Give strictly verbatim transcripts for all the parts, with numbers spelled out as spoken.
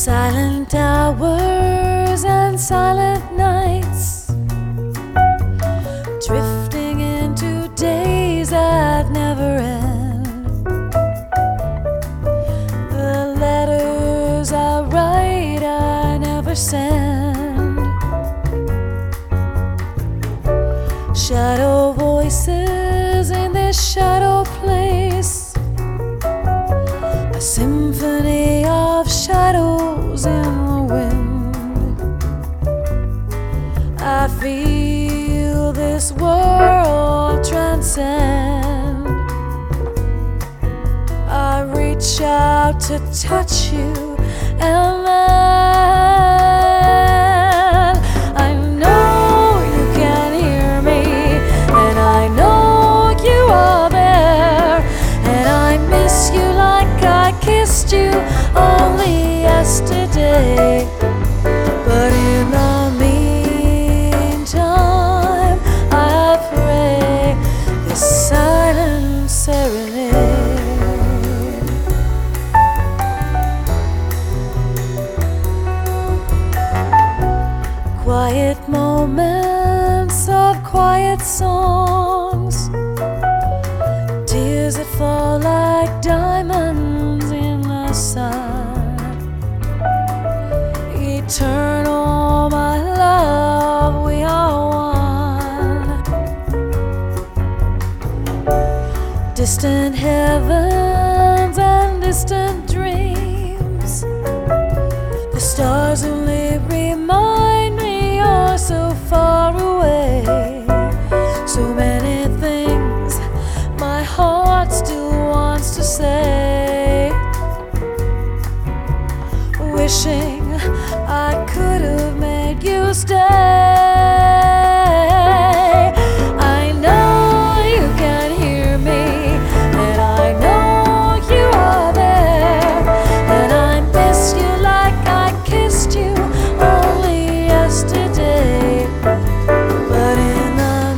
Silent hours and silent nights, drifting into days that never end. The letters I write I never send. Shadow voices in this shadow place, a symphony of shadows in the wind. I feel this world transcend. I reach out to touch you, and then I know you can hear me, and I know you are there, and I miss you like I kissed you only yesterday. But in the meantime, I pray this silent serenade. Quiet moments of quiet songs, tears that fall like diamonds in the sun. Eternal, my love, we are one. Distant heavens and distant dreams, the stars only remind me you're so far away. So many things my heart still wants to say, wishing I could have made you stay. I know you can hear me, and I know you are there, and I miss you like I kissed you only yesterday. But in the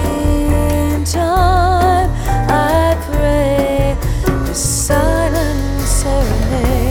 meantime, I pray this silent serenade.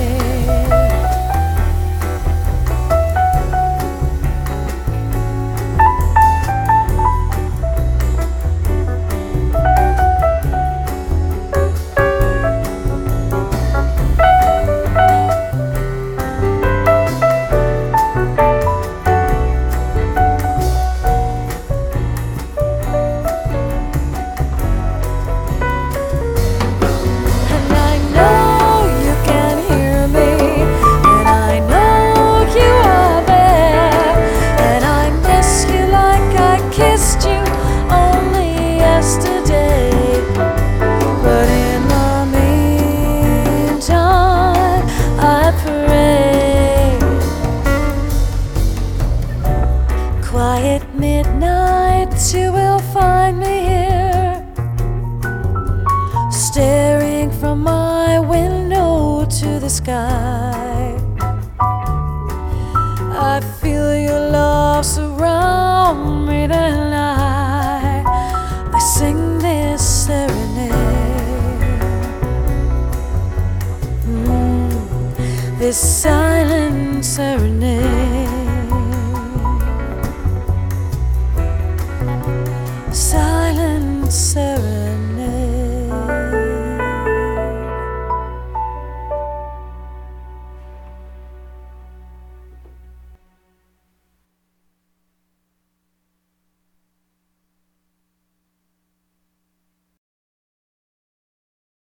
Quiet midnights, you will find me here, staring from my window to the sky. I feel your love surround me, then I, I sing this serenade. Mm, this